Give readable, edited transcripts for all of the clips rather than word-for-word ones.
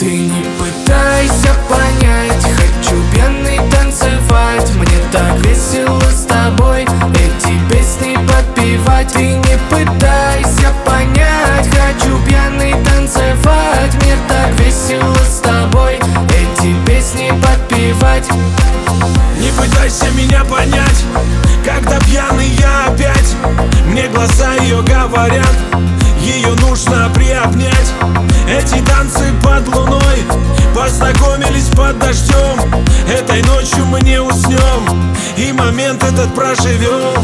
Ты не пытайся понять, хочу пьяный танцевать. Мне так весело с тобой эти песни подпевать. Ты не пытайся понять, хочу пьяный танцевать. Мне так весело с тобой эти песни подпевать. Не пытайся меня понять, когда пьяный я опять. Мне глаза ее говорят, ее нужно приобнять. Эти танцы под луной, познакомились под дождем. Этой ночью мы не уснем и момент этот проживем.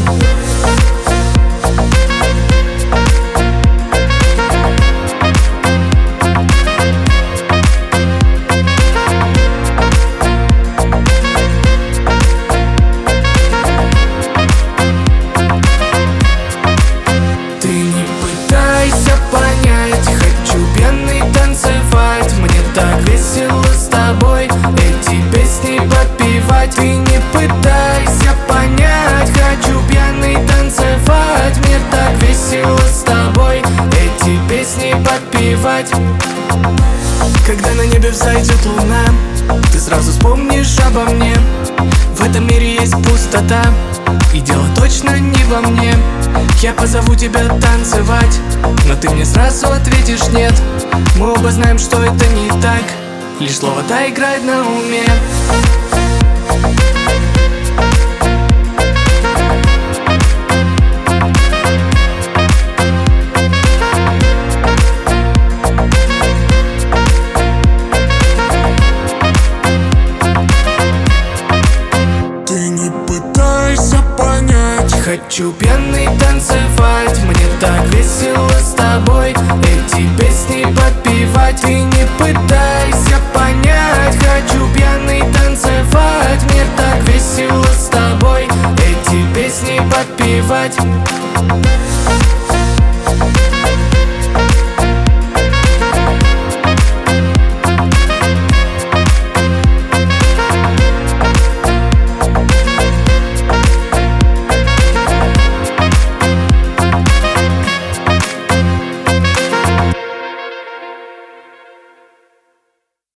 Весело с тобой эти песни подпевать. Ты не пытайся понять, хочу пьяный танцевать. Мне так весело с тобой эти песни подпевать. Когда на небе взойдет луна, ты сразу вспомнишь обо мне. В этом мире есть пустота, и дело точно не во мне. Я позову тебя танцевать, но ты мне сразу ответишь нет. Мы оба знаем, что это не так, лишь слово «да» играет на уме. Ты не пытайся понять, хочу пьяный танцевать. Мне так весело с тобой эти песни подпевать. Ты не пытайся